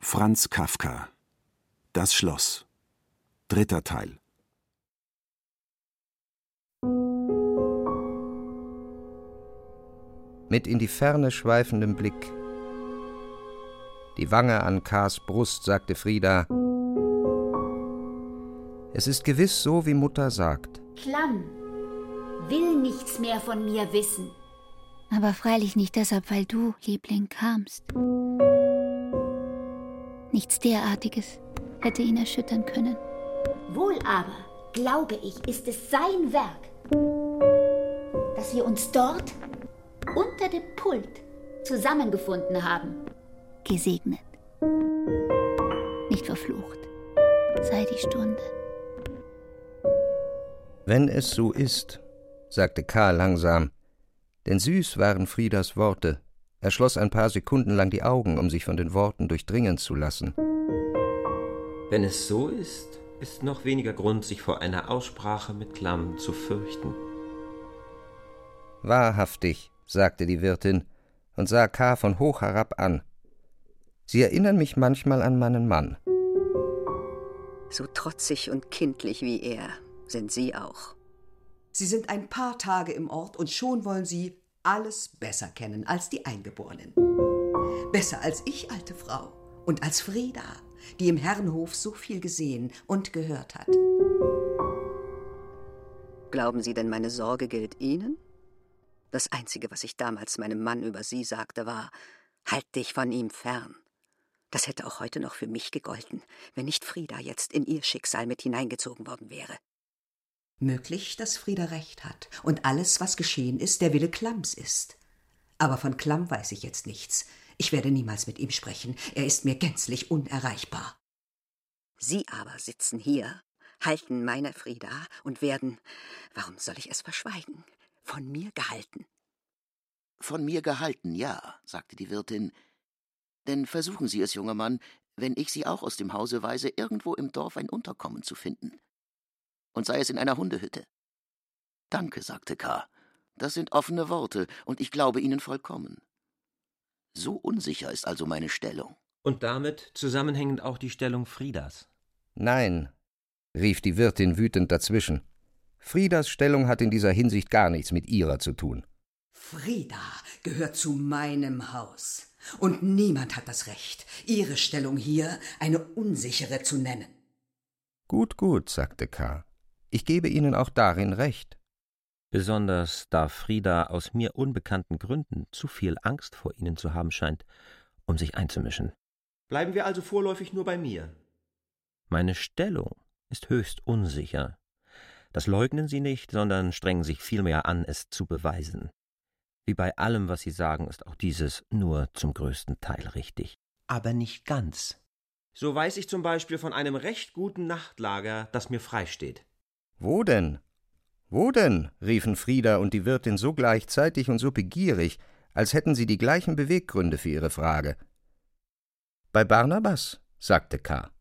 Franz Kafka. Das Schloss. 3. Teil. Mit in die Ferne schweifendem Blick. Die Wange an K.'s Brust, sagte Frida. Es ist gewiss so, wie Mutter sagt. Klamm will nichts mehr von mir wissen. Aber freilich nicht deshalb, weil du, Liebling, kamst. Nichts derartiges hätte ihn erschüttern können. Wohl aber, glaube ich, ist es sein Werk, dass wir uns dort unter dem Pult zusammengefunden haben. Gesegnet, nicht verflucht, sei die Stunde. Wenn es so ist, sagte Karl langsam, denn süß waren Fridas Worte. Er schloss ein paar Sekunden lang die Augen, um sich von den Worten durchdringen zu lassen. Wenn es so ist, ist noch weniger Grund, sich vor einer Aussprache mit Klamm zu fürchten. Wahrhaftig, sagte die Wirtin und sah K. von hoch herab an. Sie erinnern mich manchmal an meinen Mann. So trotzig und kindlich wie er sind Sie auch. Sie sind ein paar Tage im Ort und schon wollen Sie alles besser kennen als die Eingeborenen. Besser als ich, alte Frau, und als Frida, die im Herrenhof so viel gesehen und gehört hat. Glauben Sie denn, meine Sorge gilt Ihnen? Das Einzige, was ich damals meinem Mann über Sie sagte, war: Halt dich von ihm fern. Das hätte auch heute noch für mich gegolten, wenn nicht Frida jetzt in ihr Schicksal mit hineingezogen worden wäre. Möglich, dass Frida recht hat und alles, was geschehen ist, der Wille Klamms ist. Aber von Klamm weiß ich jetzt nichts. Ich werde niemals mit ihm sprechen. Er ist mir gänzlich unerreichbar. Sie aber sitzen hier, halten meiner Frida und werden, warum soll ich es verschweigen, von mir gehalten. Von mir gehalten, ja, sagte die Wirtin. Denn versuchen Sie es, junger Mann, wenn ich Sie auch aus dem Hause weise, irgendwo im Dorf ein Unterkommen zu finden. Und sei es in einer Hundehütte. Danke, sagte K. Das sind offene Worte, und ich glaube Ihnen vollkommen. So unsicher ist also meine Stellung. Und damit zusammenhängend auch die Stellung Fridas. Nein, rief die Wirtin wütend dazwischen. Fridas Stellung hat in dieser Hinsicht gar nichts mit ihrer zu tun. Frida gehört zu meinem Haus. Und niemand hat das Recht, ihre Stellung hier eine unsichere zu nennen. Gut, sagte K. Ich gebe Ihnen auch darin recht. Besonders da Frida aus mir unbekannten Gründen zu viel Angst vor Ihnen zu haben scheint, um sich einzumischen. Bleiben wir also vorläufig nur bei mir. Meine Stellung ist höchst unsicher. Das leugnen Sie nicht, sondern strengen sich vielmehr an, es zu beweisen. Wie bei allem, was Sie sagen, ist auch dieses nur zum größten Teil richtig. Aber nicht ganz. So weiß ich zum Beispiel von einem recht guten Nachtlager, das mir freisteht. Wo denn? Wo denn? Riefen Frida und die Wirtin so gleichzeitig und so begierig, als hätten sie die gleichen Beweggründe für ihre Frage. Bei Barnabas, sagte K.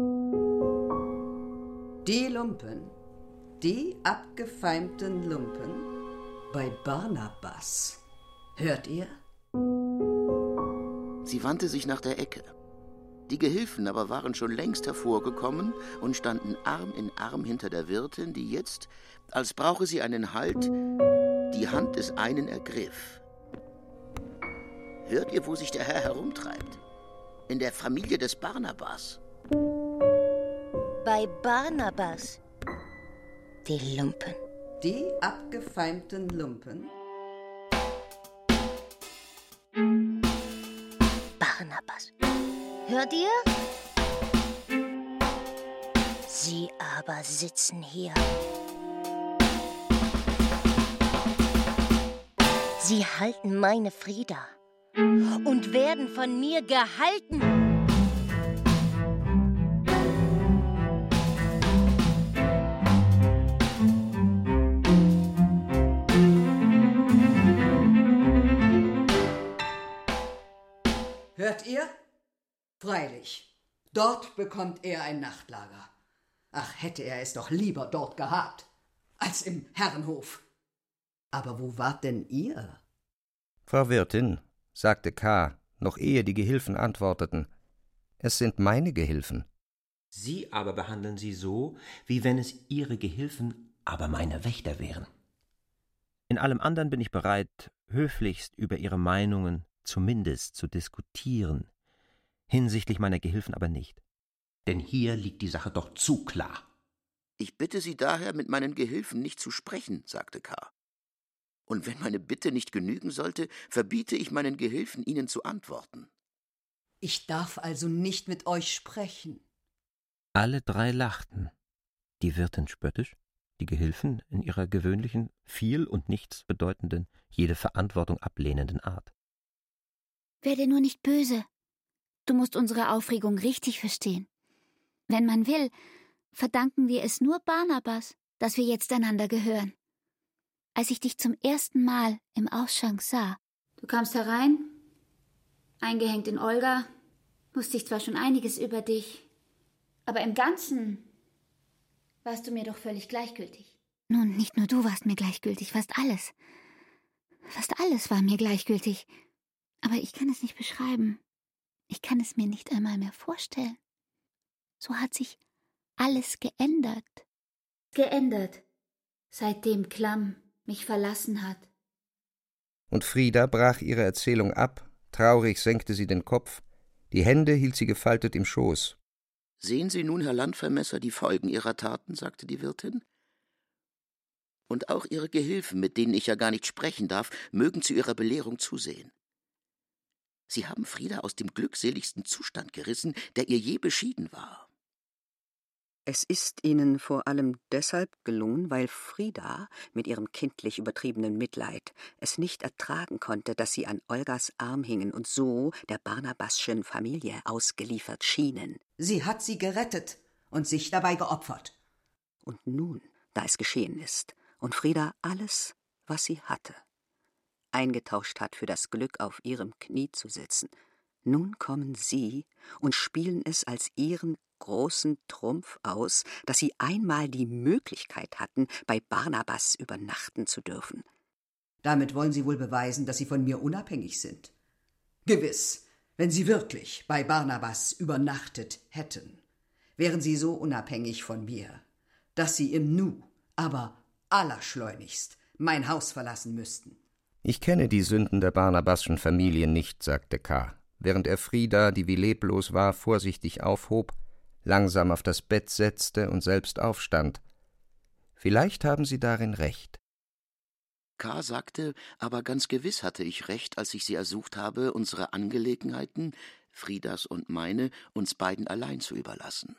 Die Lumpen, die abgefeimten Lumpen, bei Barnabas. Hört ihr? Sie wandte sich nach der Ecke. Die Gehilfen aber waren schon längst hervorgekommen und standen Arm in Arm hinter der Wirtin, die jetzt, als brauche sie einen Halt, die Hand des einen ergriff. Hört ihr, wo sich der Herr herumtreibt? In der Familie des Barnabas. Bei Barnabas. Die Lumpen. Die abgefeimten Lumpen. Barnabas. Hört ihr? Sie aber sitzen hier. Sie halten meine Frida und werden von mir gehalten. Hört ihr? Freilich, dort bekommt er ein Nachtlager. Ach, hätte er es doch lieber dort gehabt, als im Herrenhof. Aber wo wart denn ihr? Frau Wirtin, sagte K., noch ehe die Gehilfen antworteten, Es sind meine Gehilfen. Sie aber behandeln sie so, wie wenn es Ihre Gehilfen, aber meine Wächter wären. In allem anderen bin ich bereit, höflichst über Ihre Meinungen zumindest zu diskutieren, hinsichtlich meiner Gehilfen aber nicht. Denn hier liegt die Sache doch zu klar. »Ich bitte Sie daher, mit meinen Gehilfen nicht zu sprechen«, sagte K. »Und wenn meine Bitte nicht genügen sollte, verbiete ich meinen Gehilfen, Ihnen zu antworten.« »Ich darf also nicht mit euch sprechen.« Alle drei lachten, die Wirtin spöttisch, die Gehilfen in ihrer gewöhnlichen, viel und nichts bedeutenden, jede Verantwortung ablehnenden Art. »Werde nur nicht böse. Du musst unsere Aufregung richtig verstehen. Wenn man will, verdanken wir es nur Barnabas, dass wir jetzt einander gehören. Als ich dich zum ersten Mal im Ausschank sah, Du kamst herein, eingehängt in Olga, wusste ich zwar schon einiges über dich, aber im Ganzen warst du mir doch völlig gleichgültig. Nun, nicht nur du warst mir gleichgültig, fast alles. Fast alles war mir gleichgültig. Aber ich kann es nicht beschreiben. Ich kann es mir nicht einmal mehr vorstellen. So hat sich alles geändert. Geändert, seitdem Klamm mich verlassen hat. Und Frida brach ihre Erzählung ab, traurig senkte sie den Kopf, die Hände hielt sie gefaltet im Schoß. »Sehen Sie nun, Herr Landvermesser, die Folgen Ihrer Taten«, sagte die Wirtin. »Und auch Ihre Gehilfen, mit denen ich ja gar nicht sprechen darf, mögen zu Ihrer Belehrung zusehen. Sie haben Frida aus dem glückseligsten Zustand gerissen, der ihr je beschieden war.« Es ist Ihnen vor allem deshalb gelungen, weil Frida mit ihrem kindlich übertriebenen Mitleid es nicht ertragen konnte, dass Sie an Olgas Arm hingen und so der Barnabasschen Familie ausgeliefert schienen. Sie hat sie gerettet und sich dabei geopfert. Und nun, da es geschehen ist und Frida alles, was sie hatte, eingetauscht hat für das Glück, auf ihrem Knie zu sitzen, nun kommen Sie und spielen es als Ihren großen Trumpf aus, dass Sie einmal die Möglichkeit hatten, bei Barnabas übernachten zu dürfen. Damit wollen Sie wohl beweisen, dass Sie von mir unabhängig sind. Gewiss, wenn Sie wirklich bei Barnabas übernachtet hätten, wären Sie so unabhängig von mir, dass Sie im Nu, aber allerschleunigst, mein Haus verlassen müssten. »Ich kenne die Sünden der Barnabasschen Familie nicht«, sagte K., während er Frida, die wie leblos war, vorsichtig aufhob, langsam auf das Bett setzte und selbst aufstand. »Vielleicht haben Sie darin recht.« K. sagte, aber ganz gewiss hatte ich recht, als ich Sie ersucht habe, unsere Angelegenheiten, Fridas und meine, uns beiden allein zu überlassen.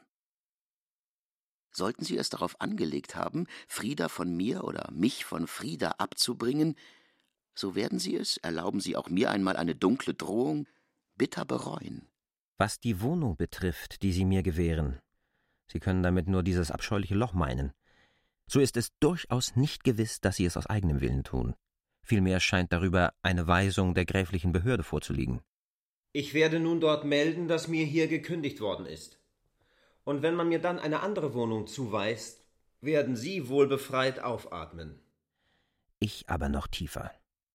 Sollten Sie es darauf angelegt haben, Frida von mir oder mich von Frida abzubringen, so werden Sie es, erlauben Sie auch mir einmal eine dunkle Drohung, bitter bereuen. Was die Wohnung betrifft, die Sie mir gewähren, Sie können damit nur dieses abscheuliche Loch meinen, so ist es durchaus nicht gewiss, dass Sie es aus eigenem Willen tun. Vielmehr scheint darüber eine Weisung der gräflichen Behörde vorzuliegen. Ich werde nun dort melden, dass mir hier gekündigt worden ist. Und wenn man mir dann eine andere Wohnung zuweist, werden Sie wohl befreit aufatmen. Ich aber noch tiefer.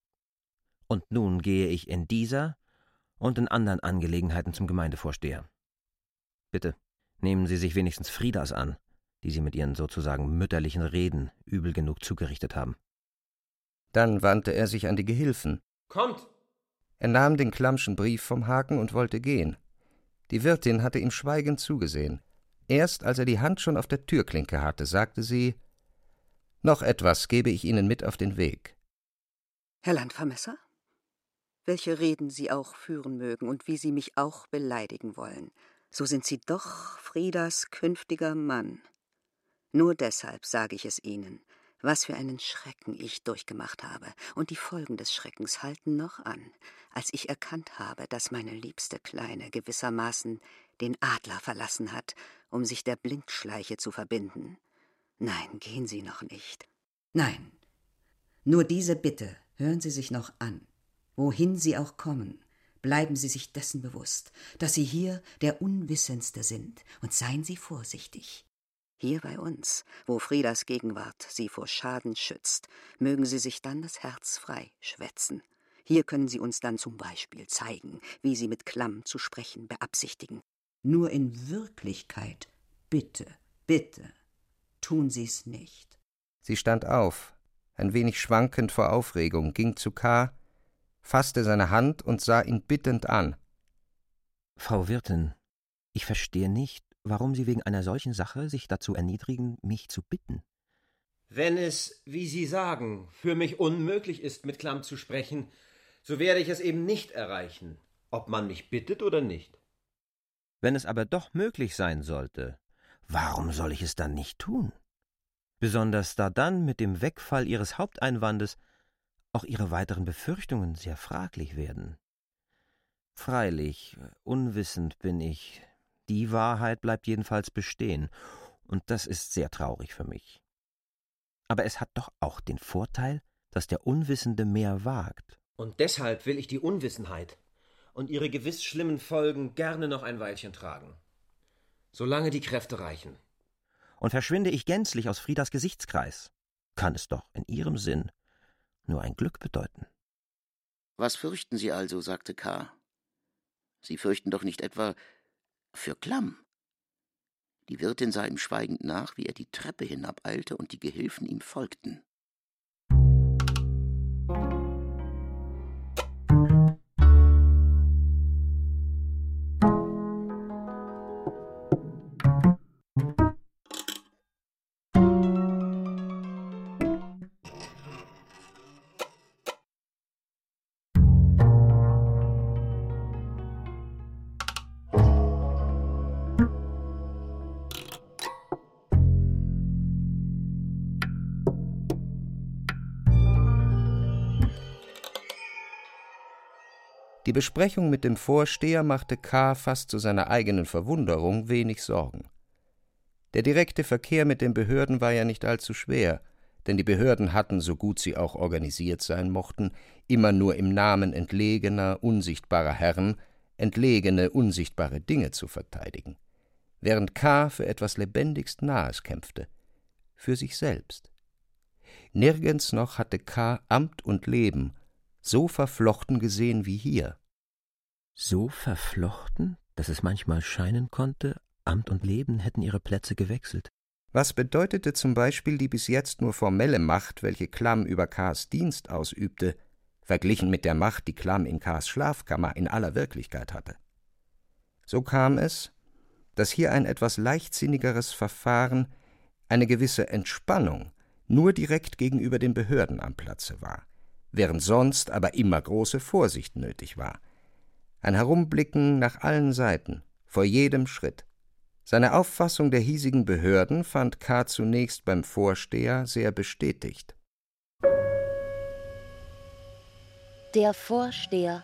Und nun gehe ich in dieser und in anderen Angelegenheiten zum Gemeindevorsteher. Bitte, nehmen Sie sich wenigstens Fridas an, die Sie mit Ihren sozusagen mütterlichen Reden übel genug zugerichtet haben. Dann wandte er sich an die Gehilfen. »Kommt!« Er nahm den Klammschen Brief vom Haken und wollte gehen. Die Wirtin hatte ihm schweigend zugesehen. Erst als er die Hand schon auf der Türklinke hatte, sagte sie, »Noch etwas gebe ich Ihnen mit auf den Weg.« Herr Landvermesser, welche Reden Sie auch führen mögen und wie Sie mich auch beleidigen wollen, so sind Sie doch Fridas künftiger Mann. Nur deshalb sage ich es Ihnen, was für einen Schrecken ich durchgemacht habe, und die Folgen des Schreckens halten noch an, als ich erkannt habe, dass meine liebste Kleine gewissermaßen den Adler verlassen hat, um sich der Blindschleiche zu verbinden. Nein, gehen Sie noch nicht. Nein, nur diese Bitte hören Sie sich noch an. Wohin Sie auch kommen, bleiben Sie sich dessen bewusst, dass Sie hier der Unwissendste sind, und seien Sie vorsichtig. Hier bei uns, wo Friedas Gegenwart Sie vor Schaden schützt, mögen Sie sich dann das Herz frei schwätzen. Hier können Sie uns dann zum Beispiel zeigen, wie Sie mit Klamm zu sprechen beabsichtigen. Nur in Wirklichkeit, bitte, bitte, tun Sie's nicht. Sie stand auf, ein wenig schwankend vor Aufregung, ging zu K., fasste seine Hand und sah ihn bittend an. »Frau Wirtin, ich verstehe nicht, warum Sie wegen einer solchen Sache sich dazu erniedrigen, mich zu bitten.« »Wenn es, wie Sie sagen, für mich unmöglich ist, mit Klamm zu sprechen, so werde ich es eben nicht erreichen, ob man mich bittet oder nicht.« »Wenn es aber doch möglich sein sollte, warum soll ich es dann nicht tun? Besonders da dann mit dem Wegfall Ihres Haupteinwandes auch Ihre weiteren Befürchtungen sehr fraglich werden. Freilich, unwissend bin ich, die Wahrheit bleibt jedenfalls bestehen, und das ist sehr traurig für mich. Aber es hat doch auch den Vorteil, dass der Unwissende mehr wagt.« »Und deshalb will ich die Unwissenheit und ihre gewiss schlimmen Folgen gerne noch ein Weilchen tragen, solange die Kräfte reichen.« »Und verschwinde ich gänzlich aus Friedas Gesichtskreis, kann es doch in ihrem Sinn nur ein Glück bedeuten.« »Was fürchten Sie also?« sagte K. »Sie fürchten doch nicht etwa für Klamm?« Die Wirtin sah ihm schweigend nach, wie er die Treppe hinabeilte und die Gehilfen ihm folgten. Die Besprechung mit dem Vorsteher machte K. fast zu seiner eigenen Verwunderung wenig Sorgen. Der direkte Verkehr mit den Behörden war ja nicht allzu schwer, denn die Behörden hatten, so gut sie auch organisiert sein mochten, immer nur im Namen entlegener, unsichtbarer Herren entlegene, unsichtbare Dinge zu verteidigen, während K. für etwas lebendigst Nahes kämpfte, für sich selbst. Nirgends noch hatte K. Amt und Leben so verflochten gesehen wie hier. So verflochten, dass es manchmal scheinen konnte, Amt und Leben hätten ihre Plätze gewechselt. Was bedeutete zum Beispiel die bis jetzt nur formelle Macht, welche Klamm über K.s Dienst ausübte, verglichen mit der Macht, die Klamm in K.s Schlafkammer in aller Wirklichkeit hatte? So kam es, dass hier ein etwas leichtsinnigeres Verfahren, eine gewisse Entspannung, nur direkt gegenüber den Behörden am Platze war, während sonst aber immer große Vorsicht nötig war. Ein Herumblicken nach allen Seiten, vor jedem Schritt. Seine Auffassung der hiesigen Behörden fand K. zunächst beim Vorsteher sehr bestätigt. Der Vorsteher.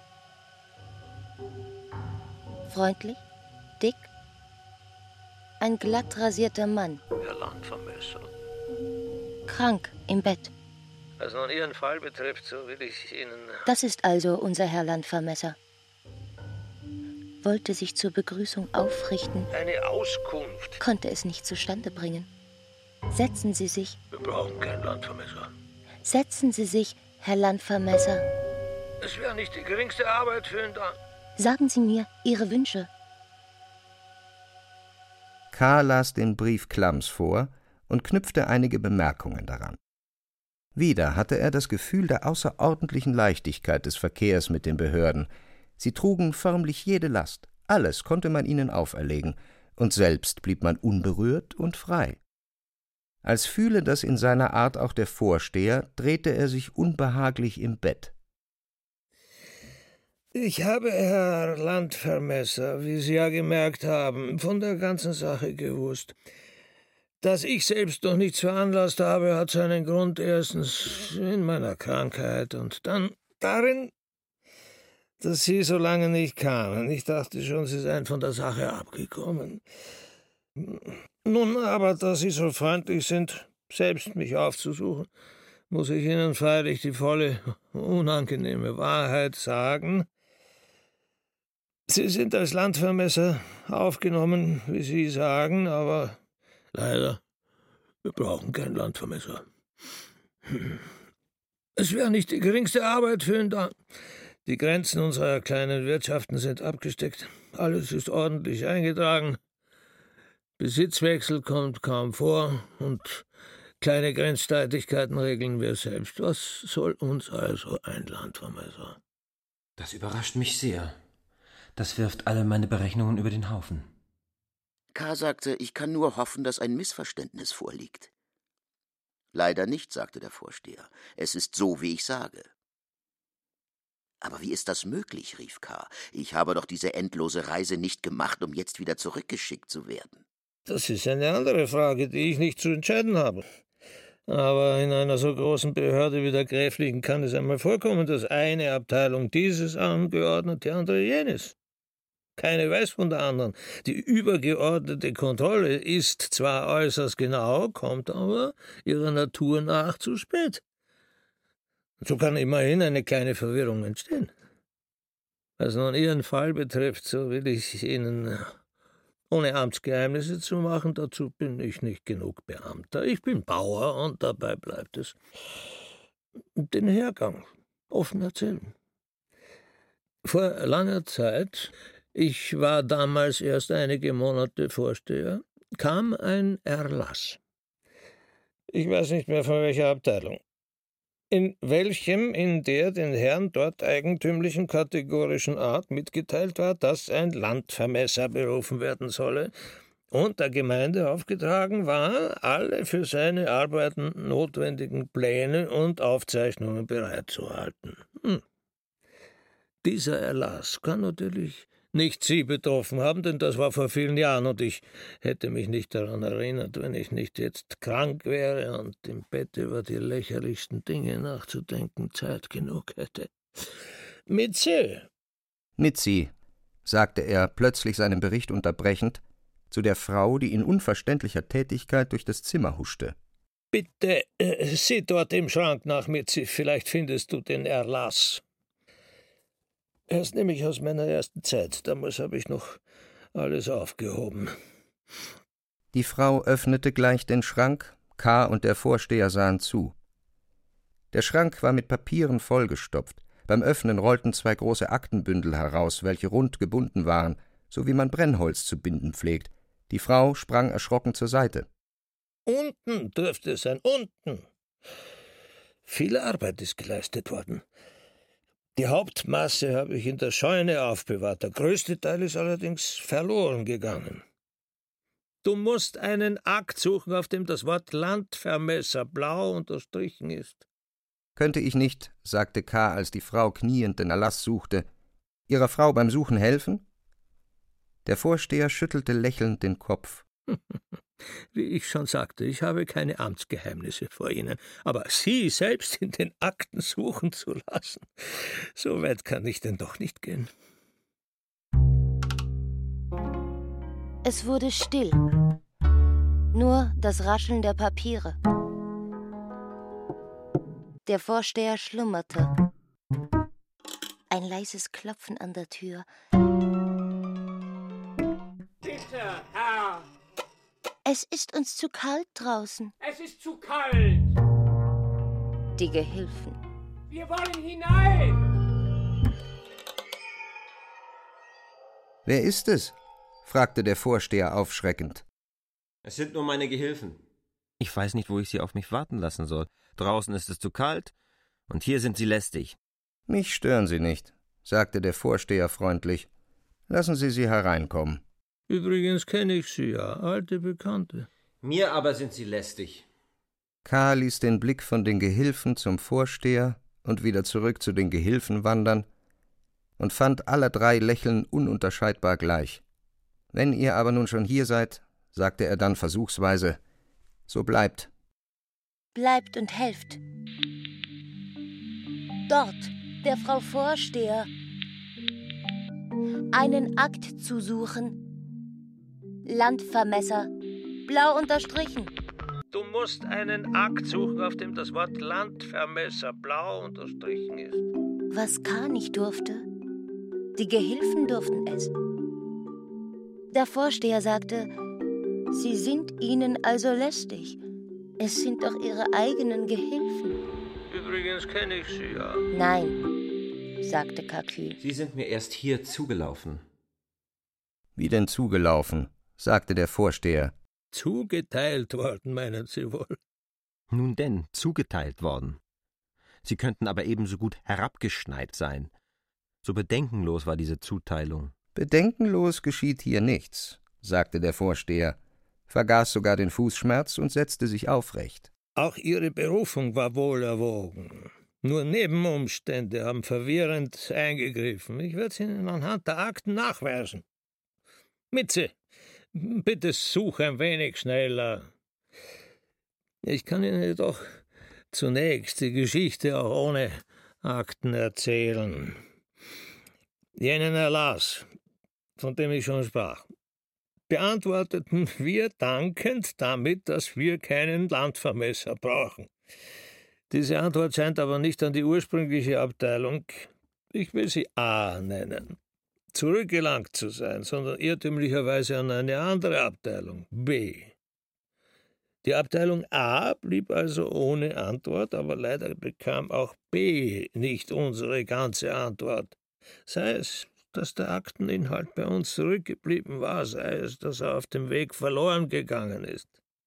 Freundlich, dick, ein glatt rasierter Mann. Herr Landvermesser. Krank im Bett. Was nun Ihren Fall betrifft, so will ich Ihnen... Das ist also unser Herr Landvermesser. Wollte sich zur Begrüßung aufrichten. Eine Auskunft. Konnte es nicht zustande bringen. Setzen Sie sich. Wir brauchen kein Landvermesser. Setzen Sie sich, Herr Landvermesser. Es wäre nicht die geringste Arbeit für ihn da. Sagen Sie mir Ihre Wünsche. K. las den Brief Klamms vor und knüpfte einige Bemerkungen daran. Wieder hatte er das Gefühl der außerordentlichen Leichtigkeit des Verkehrs mit den Behörden. Sie trugen förmlich jede Last, alles konnte man ihnen auferlegen, und selbst blieb man unberührt und frei. Als fühle das in seiner Art auch der Vorsteher, drehte er sich unbehaglich im Bett. Ich habe, Herr Landvermesser, wie Sie ja gemerkt haben, von der ganzen Sache gewusst. Dass ich selbst noch nichts veranlasst habe, hat seinen Grund erstens in meiner Krankheit und dann darin, dass Sie so lange nicht kamen. Ich dachte schon, Sie seien von der Sache abgekommen. Nun aber, da Sie so freundlich sind, selbst mich aufzusuchen, muss ich Ihnen freilich die volle, unangenehme Wahrheit sagen. Sie sind als Landvermesser aufgenommen, wie Sie sagen, aber leider, wir brauchen kein Landvermesser. Es wäre nicht die geringste Arbeit für ihn da. Die Grenzen unserer kleinen Wirtschaften sind abgesteckt. Alles ist ordentlich eingetragen. Besitzwechsel kommt kaum vor und kleine Grenzstreitigkeiten regeln wir selbst. Was soll uns also ein Landvermesser? Das überrascht mich sehr. Das wirft alle meine Berechnungen über den Haufen. K. sagte, ich kann nur hoffen, dass ein Missverständnis vorliegt. Leider nicht, sagte der Vorsteher. Es ist so, wie ich sage. Aber wie ist das möglich, rief K. Ich habe doch diese endlose Reise nicht gemacht, um jetzt wieder zurückgeschickt zu werden. Das ist eine andere Frage, die ich nicht zu entscheiden habe. Aber in einer so großen Behörde wie der Gräflichen kann es einmal vorkommen, dass eine Abteilung dieses angeordnet, die andere jenes. Keine weiß von der anderen. Die übergeordnete Kontrolle ist zwar äußerst genau, kommt aber ihrer Natur nach zu spät. So kann immerhin eine kleine Verwirrung entstehen. Was nun Ihren Fall betrifft, so will ich Ihnen, ohne Amtsgeheimnisse zu machen, dazu bin ich nicht genug Beamter. Ich bin Bauer und dabei bleibt es. Den Hergang offen erzählen. Vor langer Zeit, ich war damals erst einige Monate Vorsteher, kam ein Erlass. Ich weiß nicht mehr von welcher Abteilung. In welchem in der den Herren dort eigentümlichen kategorischen Art mitgeteilt war, dass ein Landvermesser berufen werden solle und der Gemeinde aufgetragen war, alle für seine Arbeiten notwendigen Pläne und Aufzeichnungen bereitzuhalten. Dieser Erlass kann natürlich nicht Sie betroffen haben, denn das war vor vielen Jahren und ich hätte mich nicht daran erinnert, wenn ich nicht jetzt krank wäre und im Bett über die lächerlichsten Dinge nachzudenken Zeit genug hätte. Mit Sie, sagte er, plötzlich seinen Bericht unterbrechend, zu der Frau, die in unverständlicher Tätigkeit durch das Zimmer huschte. Bitte, sieh dort im Schrank nach, Mitzi, vielleicht findest du den Erlass. Er ist nämlich aus meiner ersten Zeit. Damals habe ich noch alles aufgehoben. Die Frau öffnete gleich den Schrank, K. und der Vorsteher sahen zu. Der Schrank war mit Papieren vollgestopft. Beim Öffnen rollten 2 große Aktenbündel heraus, welche rund gebunden waren, so wie man Brennholz zu binden pflegt. Die Frau sprang erschrocken zur Seite. Unten dürfte es sein, unten. Viel Arbeit ist geleistet worden. Die Hauptmasse habe ich in der Scheune aufbewahrt, der größte Teil ist allerdings verloren gegangen. Du musst einen Akt suchen, auf dem das Wort Landvermesser blau unterstrichen ist. Könnte ich nicht, sagte K., als die Frau kniend den Erlass suchte, Ihrer Frau beim Suchen helfen? Der Vorsteher schüttelte lächelnd den Kopf. Wie ich schon sagte, ich habe keine Amtsgeheimnisse vor Ihnen, aber Sie selbst in den Akten suchen zu lassen, so weit kann ich denn doch nicht gehen. Es wurde still, nur das Rascheln der Papiere. Der Vorsteher schlummerte. Ein leises Klopfen an der Tür. Bitte, Herr! Es ist uns zu kalt draußen. Es ist zu kalt! Die Gehilfen. Wir wollen hinein! »Wer ist es?« fragte der Vorsteher aufschreckend. »Es sind nur meine Gehilfen.« »Ich weiß nicht, wo ich sie auf mich warten lassen soll. Draußen ist es zu kalt, und hier sind sie lästig.« »Mich stören Sie nicht«, sagte der Vorsteher freundlich. »Lassen Sie sie hereinkommen.« »Übrigens kenne ich Sie ja, alte Bekannte.« »Mir aber sind sie lästig.« K. ließ den Blick von den Gehilfen zum Vorsteher und wieder zurück zu den Gehilfen wandern und fand aller 3 Lächeln ununterscheidbar gleich. »Wenn ihr aber nun schon hier seid«, sagte er dann versuchsweise, »so bleibt.« »Bleibt und helft. Dort, der Frau Vorsteher. Einen Akt zu suchen. Landvermesser, blau unterstrichen.« Du musst einen Akt suchen, auf dem das Wort Landvermesser blau unterstrichen ist. Was K. nicht durfte, die Gehilfen durften es. Der Vorsteher sagte, Sie sind ihnen also lästig. Es sind doch Ihre eigenen Gehilfen. Übrigens kenne ich Sie ja. Nein, sagte Kakü. Sie sind mir erst hier zugelaufen. Wie denn zugelaufen? Sagte der Vorsteher. Zugeteilt worden, meinen Sie wohl? Nun denn, zugeteilt worden. Sie könnten aber ebenso gut herabgeschneit sein. So bedenkenlos war diese Zuteilung. Bedenkenlos geschieht hier nichts, sagte der Vorsteher, vergaß sogar den Fußschmerz und setzte sich aufrecht. Auch Ihre Berufung war wohl erwogen. Nur Nebenumstände haben verwirrend eingegriffen. Ich werde es Ihnen anhand der Akten nachweisen. Mitze, bitte such ein wenig schneller. Ich kann Ihnen jedoch zunächst die Geschichte auch ohne Akten erzählen. Jenen Erlass, von dem ich schon sprach, beantworteten wir dankend damit, dass wir keinen Landvermesser brauchen. Diese Antwort scheint aber nicht an die ursprüngliche Abteilung, ich will sie A nennen, zurückgelangt zu sein, sondern irrtümlicherweise an eine andere Abteilung, B. Die Abteilung A blieb also ohne Antwort, aber leider bekam auch B nicht unsere ganze Antwort. Sei es, dass der Akteninhalt bei uns zurückgeblieben war, sei es, dass er auf dem Weg verloren gegangen ist.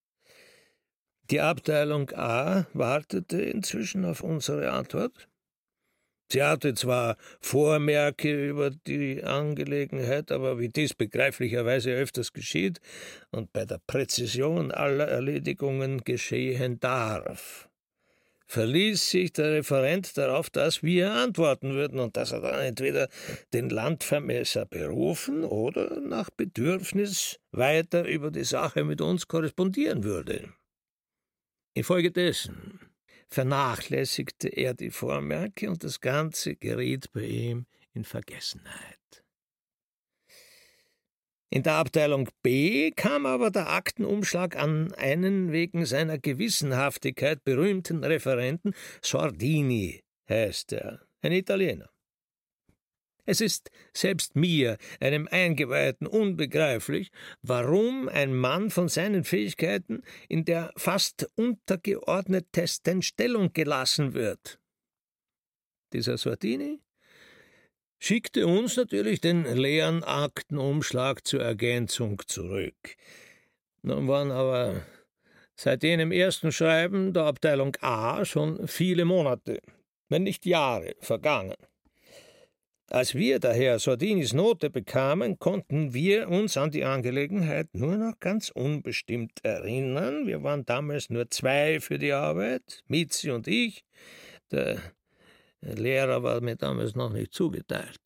Die Abteilung A wartete inzwischen auf unsere Antwort. Sie hatte zwar Vormerke über die Angelegenheit, aber wie dies begreiflicherweise öfters geschieht und bei der Präzision aller Erledigungen geschehen darf, verließ sich der Referent darauf, dass wir antworten würden und dass er dann entweder den Landvermesser berufen oder nach Bedürfnis weiter über die Sache mit uns korrespondieren würde. Infolgedessen vernachlässigte er die Vormerke und das Ganze geriet bei ihm in Vergessenheit. In der Abteilung B kam aber der Aktenumschlag an einen wegen seiner Gewissenhaftigkeit berühmten Referenten, Sordini heißt er, ein Italiener. Es ist selbst mir, einem Eingeweihten, unbegreiflich, warum ein Mann von seinen Fähigkeiten in der fast untergeordnetesten Stellung gelassen wird. Dieser Sordini schickte uns natürlich den leeren Aktenumschlag zur Ergänzung zurück. Nun waren aber seit jenem ersten Schreiben der Abteilung A schon viele Monate, wenn nicht Jahre, vergangen. Als wir daher Sordinis Note bekamen, konnten wir uns an die Angelegenheit nur noch ganz unbestimmt erinnern. Wir waren damals nur 2 für die Arbeit, Mitzi und ich. Der Lehrer war mir damals noch nicht zugeteilt.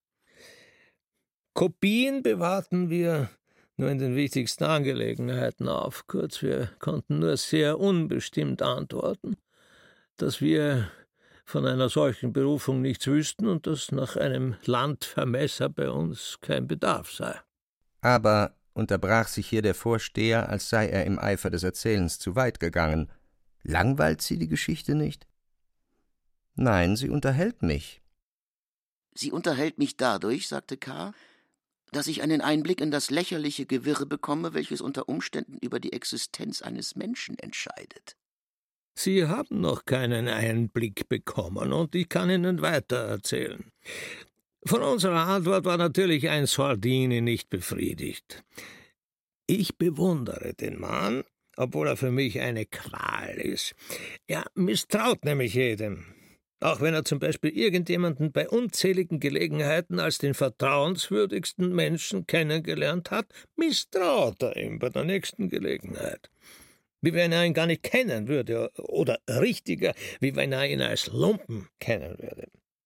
Kopien bewahrten wir nur in den wichtigsten Angelegenheiten auf. Kurz, wir konnten nur sehr unbestimmt antworten, dass wir von einer solchen Berufung nichts wüssten und dass nach einem Landvermesser bei uns kein Bedarf sei. Aber unterbrach sich hier der Vorsteher, als sei er im Eifer des Erzählens zu weit gegangen. Langweilt Sie die Geschichte nicht? Nein, sie unterhält mich. Sie unterhält mich dadurch, sagte K., dass ich einen Einblick in das lächerliche Gewirr bekomme, welches unter Umständen über die Existenz eines Menschen entscheidet. Sie haben noch keinen Einblick bekommen, und ich kann Ihnen weiter erzählen. Von unserer Antwort war natürlich ein Sordini nicht befriedigt. Ich bewundere den Mann, obwohl er für mich eine Qual ist. Er misstraut nämlich jedem. Auch wenn er zum Beispiel irgendjemanden bei unzähligen Gelegenheiten als den vertrauenswürdigsten Menschen kennengelernt hat, misstraut er ihm bei der nächsten Gelegenheit. Wie wenn er ihn gar nicht kennen würde, oder richtiger, wie wenn er ihn als Lumpen kennen würde.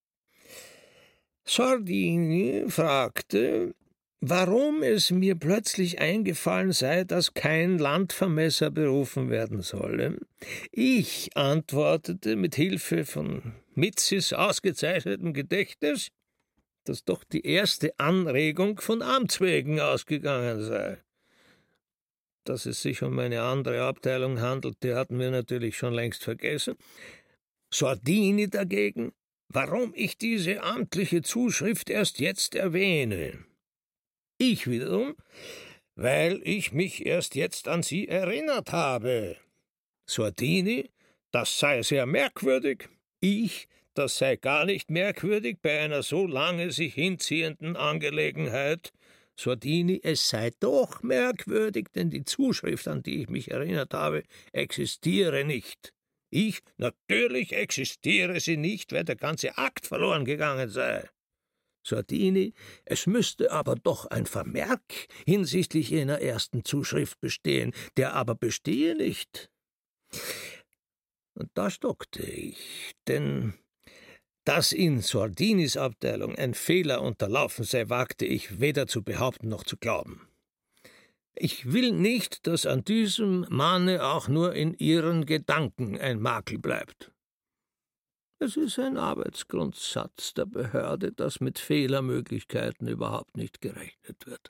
Sordini fragte, warum es mir plötzlich eingefallen sei, dass kein Landvermesser berufen werden solle. Ich antwortete mit Hilfe von Mitzis ausgezeichnetem Gedächtnis, dass doch die erste Anregung von Amts wegen ausgegangen sei. Dass es sich um eine andere Abteilung handelte, hatten wir natürlich schon längst vergessen. Sordini dagegen, warum ich diese amtliche Zuschrift erst jetzt erwähne. Ich wiederum, weil ich mich erst jetzt an sie erinnert habe. Sordini, das sei sehr merkwürdig. Ich, das sei gar nicht merkwürdig bei einer so lange sich hinziehenden Angelegenheit. Sordini, es sei doch merkwürdig, denn die Zuschrift, an die ich mich erinnert habe, existiere nicht. Natürlich existiere sie nicht, weil der ganze Akt verloren gegangen sei. Sordini, es müsste aber doch ein Vermerk hinsichtlich jener ersten Zuschrift bestehen, der aber bestehe nicht. Und da stockte ich, denn dass in Sordinis Abteilung ein Fehler unterlaufen sei, wagte ich weder zu behaupten noch zu glauben. Ich will nicht, dass an diesem Manne auch nur in Ihren Gedanken ein Makel bleibt. Es ist ein Arbeitsgrundsatz der Behörde, dass mit Fehlermöglichkeiten überhaupt nicht gerechnet wird.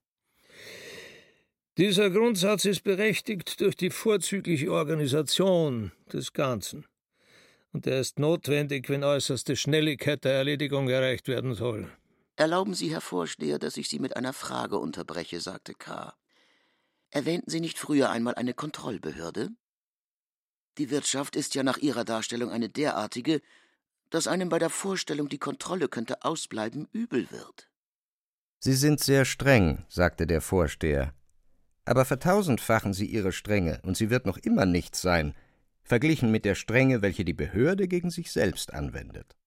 Dieser Grundsatz ist berechtigt durch die vorzügliche Organisation des Ganzen. Und er ist notwendig, wenn äußerste Schnelligkeit der Erledigung erreicht werden soll. Erlauben Sie, Herr Vorsteher, dass ich Sie mit einer Frage unterbreche, sagte K. Erwähnten Sie nicht früher einmal eine Kontrollbehörde? Die Wirtschaft ist ja nach Ihrer Darstellung eine derartige, dass einem bei der Vorstellung, die Kontrolle könnte ausbleiben, übel wird. »Sie sind sehr streng«, sagte der Vorsteher. »Aber vertausendfachen Sie Ihre Strenge, und sie wird noch immer nichts sein, verglichen mit der Strenge, welche die Behörde gegen sich selbst anwendet.«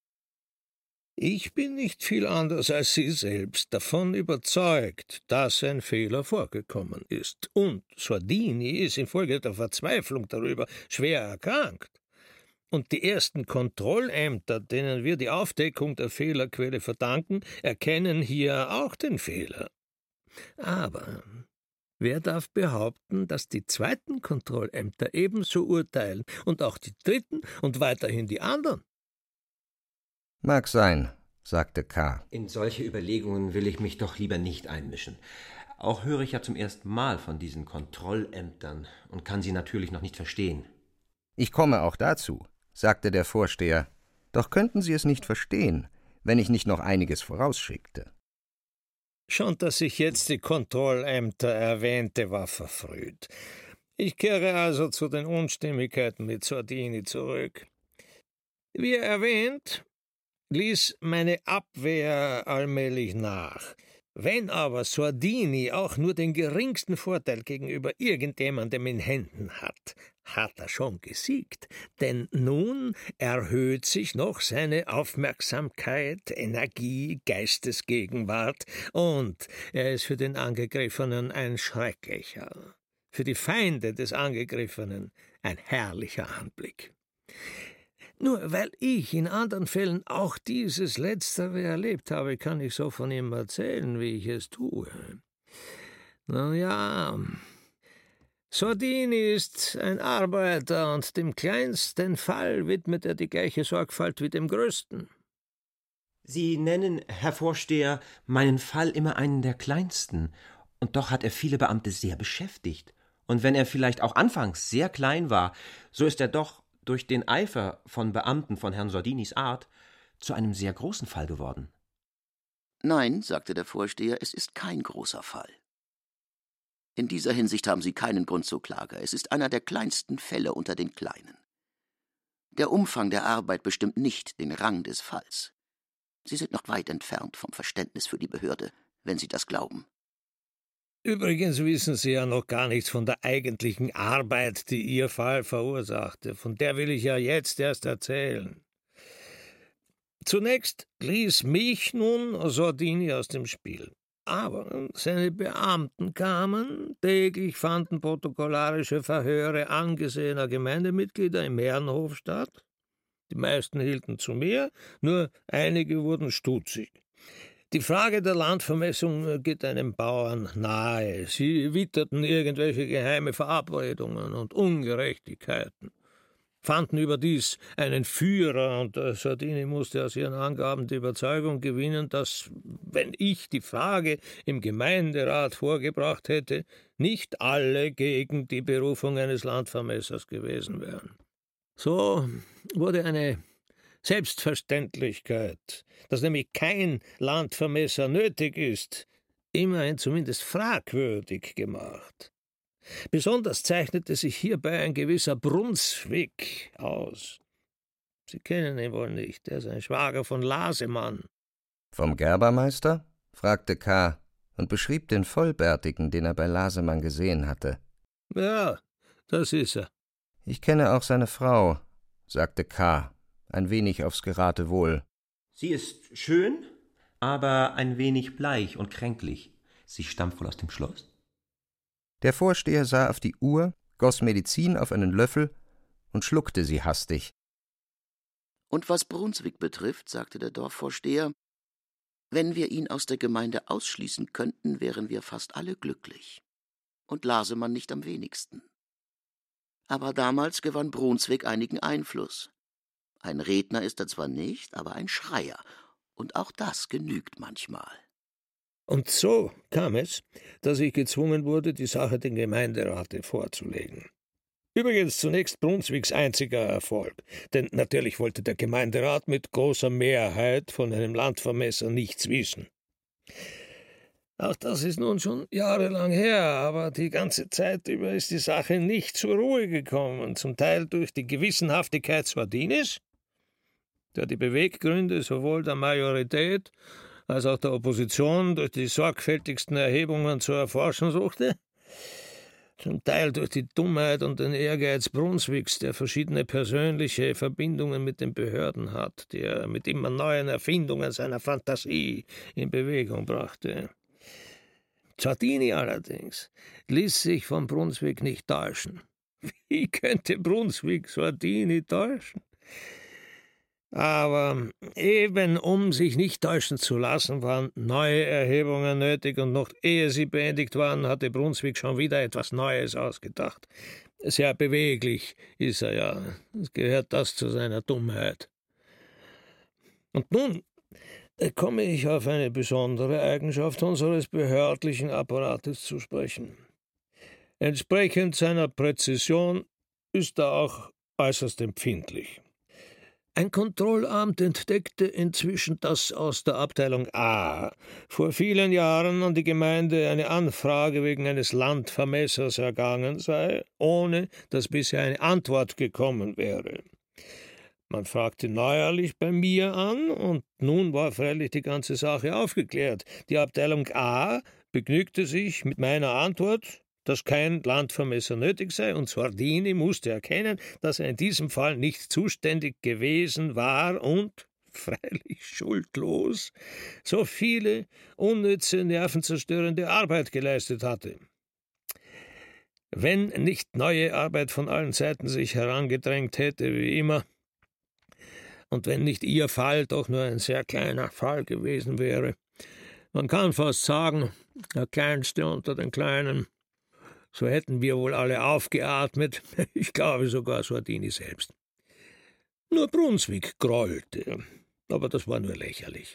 Ich bin nicht viel anders als Sie selbst davon überzeugt, dass ein Fehler vorgekommen ist. Und Sordini ist infolge der Verzweiflung darüber schwer erkrankt. Und die ersten Kontrollämter, denen wir die Aufdeckung der Fehlerquelle verdanken, erkennen hier auch den Fehler. Aber wer darf behaupten, dass die zweiten Kontrollämter ebenso urteilen und auch die dritten und weiterhin die anderen? »Mag sein«, sagte K. »In solche Überlegungen will ich mich doch lieber nicht einmischen. Auch höre ich ja zum ersten Mal von diesen Kontrollämtern und kann sie natürlich noch nicht verstehen.« »Ich komme auch dazu«, sagte der Vorsteher. »Doch könnten Sie es nicht verstehen, wenn ich nicht noch einiges vorausschickte.« Schon, dass ich jetzt die Kontrollämter erwähnte, war verfrüht. Ich kehre also zu den Unstimmigkeiten mit Sordini zurück. Wie erwähnt, ließ meine Abwehr allmählich nach. Wenn aber Sordini auch nur den geringsten Vorteil gegenüber irgendjemandem in Händen hat, hat er schon gesiegt, denn nun erhöht sich noch seine Aufmerksamkeit, Energie, Geistesgegenwart, und er ist für den Angegriffenen ein schrecklicher, für die Feinde des Angegriffenen ein herrlicher Anblick. Nur weil ich in anderen Fällen auch dieses Letztere erlebt habe, kann ich so von ihm erzählen, wie ich es tue. Na ja, Sordini ist ein Arbeiter, und dem kleinsten Fall widmet er die gleiche Sorgfalt wie dem größten. Sie nennen, Herr Vorsteher, meinen Fall immer einen der kleinsten, und doch hat er viele Beamte sehr beschäftigt. Und wenn er vielleicht auch anfangs sehr klein war, so ist er doch durch den Eifer von Beamten von Herrn Sordinis Art zu einem sehr großen Fall geworden. Nein, sagte der Vorsteher, es ist kein großer Fall. In dieser Hinsicht haben Sie keinen Grund zur Klage. Es ist einer der kleinsten Fälle unter den kleinen. Der Umfang der Arbeit bestimmt nicht den Rang des Falls. Sie sind noch weit entfernt vom Verständnis für die Behörde, wenn Sie das glauben. Übrigens wissen Sie ja noch gar nichts von der eigentlichen Arbeit, die Ihr Fall verursachte. Von der will ich ja jetzt erst erzählen. Zunächst ließ mich nun Sordini aus dem Spiel. Aber seine Beamten kamen, täglich fanden protokollarische Verhöre angesehener Gemeindemitglieder im Herrenhof statt. Die meisten hielten zu mir, nur einige wurden stutzig. Die Frage der Landvermessung geht einem Bauern nahe. Sie witterten irgendwelche geheime Verabredungen und Ungerechtigkeiten, fanden überdies einen Führer, und Sordini musste aus ihren Angaben die Überzeugung gewinnen, dass, wenn ich die Frage im Gemeinderat vorgebracht hätte, nicht alle gegen die Berufung eines Landvermessers gewesen wären. So wurde eine Selbstverständlichkeit, dass nämlich kein Landvermesser nötig ist, immerhin zumindest fragwürdig gemacht. Besonders zeichnete sich hierbei ein gewisser Brunswick aus. Sie kennen ihn wohl nicht, er ist ein Schwager von Lasemann. »Vom Gerbermeister?« fragte K. und beschrieb den Vollbärtigen, den er bei Lasemann gesehen hatte. »Ja, das ist er.« »Ich kenne auch seine Frau«, sagte K., ein wenig aufs Geratewohl. »Sie ist schön, aber ein wenig bleich und kränklich. Sie stammt wohl aus dem Schloss?« Der Vorsteher sah auf die Uhr, goss Medizin auf einen Löffel und schluckte sie hastig. »Und was Brunswick betrifft«, sagte der Dorfvorsteher, »wenn wir ihn aus der Gemeinde ausschließen könnten, wären wir fast alle glücklich. Und Lasemann nicht am wenigsten. Aber damals gewann Brunswick einigen Einfluss. Ein Redner ist er zwar nicht, aber ein Schreier, und auch das genügt manchmal.« Und so kam es, dass ich gezwungen wurde, die Sache dem Gemeinderate vorzulegen. Übrigens zunächst Brunswicks einziger Erfolg, denn natürlich wollte der Gemeinderat mit großer Mehrheit von einem Landvermesser nichts wissen. Auch das ist nun schon jahrelang her, aber die ganze Zeit über ist die Sache nicht zur Ruhe gekommen, zum Teil durch die Gewissenhaftigkeit Swardinis, der die Beweggründe sowohl der Majorität als auch der Opposition durch die sorgfältigsten Erhebungen zu erforschen suchte, zum Teil durch die Dummheit und den Ehrgeiz Brunswicks, der verschiedene persönliche Verbindungen mit den Behörden hat, die er mit immer neuen Erfindungen seiner Fantasie in Bewegung brachte. Sardini allerdings ließ sich von Brunswick nicht täuschen. Wie könnte Brunswick Sardini täuschen? Aber eben um sich nicht täuschen zu lassen, waren neue Erhebungen nötig, und noch ehe sie beendigt waren, hatte Brunswick schon wieder etwas Neues ausgedacht. Sehr beweglich ist er ja, es gehört das zu seiner Dummheit. Und nun komme ich auf eine besondere Eigenschaft unseres behördlichen Apparates zu sprechen. Entsprechend seiner Präzision ist er auch äußerst empfindlich. Ein Kontrollamt entdeckte inzwischen, dass aus der Abteilung A vor vielen Jahren an die Gemeinde eine Anfrage wegen eines Landvermessers ergangen sei, ohne dass bisher eine Antwort gekommen wäre. Man fragte neuerlich bei mir an, und nun war freilich die ganze Sache aufgeklärt. Die Abteilung A begnügte sich mit meiner Antwort, dass kein Landvermesser nötig sei, und Sardini musste erkennen, dass er in diesem Fall nicht zuständig gewesen war und, freilich schuldlos, so viele unnütze, nervenzerstörende Arbeit geleistet hatte. Wenn nicht neue Arbeit von allen Seiten sich herangedrängt hätte, wie immer, und wenn nicht Ihr Fall doch nur ein sehr kleiner Fall gewesen wäre, man kann fast sagen, der kleinste unter den Kleinen, so hätten wir wohl alle aufgeatmet, ich glaube sogar Sardini selbst. Nur Brunswick grollte, aber das war nur lächerlich.